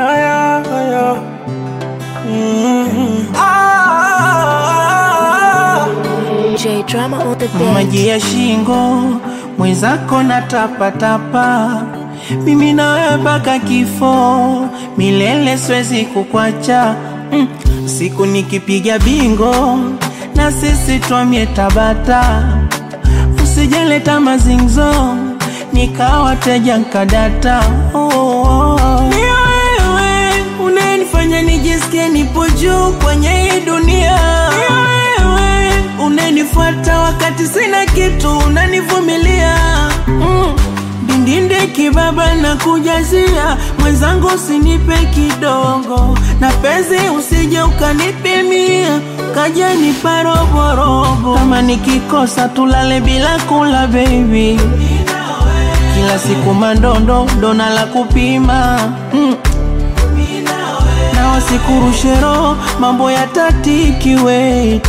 Aya, aya. J Drama on the beat. Maji ya shingo mwenzako na tapa. Mimi nawe mpaka kifo milele, siwezi kukwacha. Siku nikipiga bingo na sisi twamie Tabata, usijeleta mazingzo nikawa teja nkadata. Ni wewe unanifanya nijisikie nipo juu kwenye hii dunia. Ni wewe unanifuata wakati sina kitu, unanivumilia. Dindinde kibaba na kujazia, mwenzangu usinipe kidogo, na penzi usije ukanipimia kaja nipa robo. Kama nikikosa tulale bila kula baby, kila siku mandondo dona la kupima. Na wasikurushe roho mambo ya tatiki wait.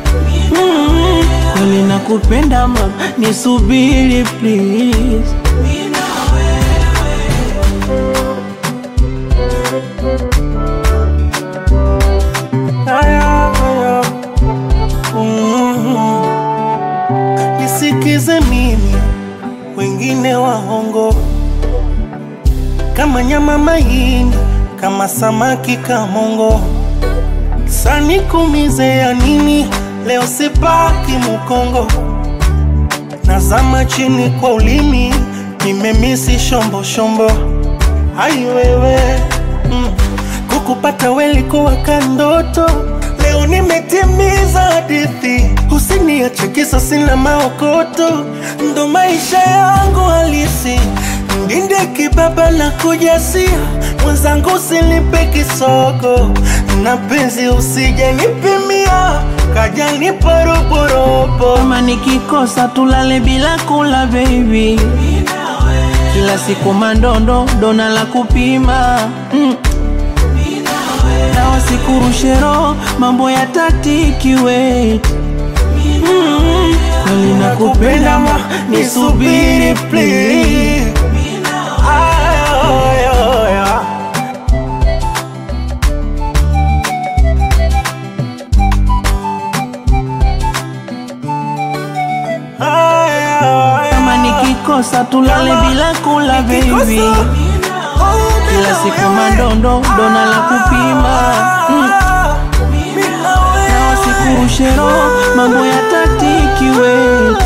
Kweli nakupenda mama, nisubiri please. Nisikize mimi, wengine wahongo kama nyama mahindi, kama samaki kamongo. Sani kumize ya nini, leo sipaki mukongo. Nazama chini kwa ulimi, nimemisi shombo. Hai wewe, kukupata weli kuwa kandoto. Leo nimetimiza hadithi, usiniache kisa sina maokoto. Ndo maisha yangu halisi, ndinde kibaba na kujasia. Mwenzangu usinipe kisogo, na penzi usije nipimia kaja nipa robo. Kama nikikosa tulale bila kula baby, kila siku mandondo dona la kupima. Na wasikurushe roho mambo ya tatiki wait. Kweli nakupenda ma, nisubiri please. Kama nikikosa tulale bila kula baby, kila siku mandondo dona la kupima. Na wasikurushe roho mambo ya tatiki wait.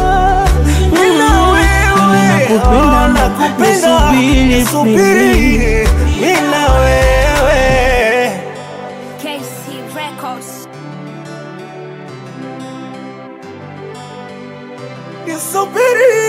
Kweli nakupenda ma, nisubiri mina wewe. KC Records. Nisubiri.